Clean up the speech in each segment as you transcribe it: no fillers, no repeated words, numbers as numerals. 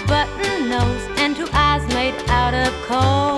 button nose and two eyes made out of coal.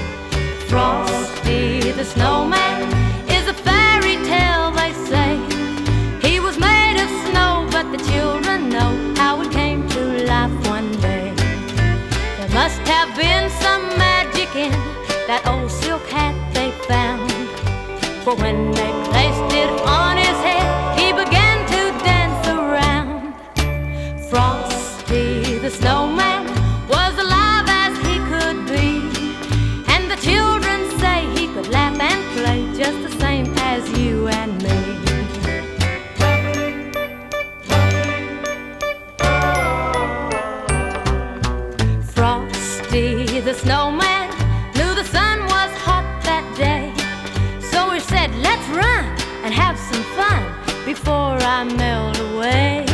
Frosty the snowman is a fairy tale, they say. He was made of snow, but the children know how it came to life one day. There must have been some magic in that old silk hat they found, for when they placed it on his head, he began to dance around. Frosty the snowman was alive as he could be, and the children say he could laugh and play just the same as you and me. Frosty the snowman knew the sun was hot that day, so he said, let's run and have some fun before I melt away.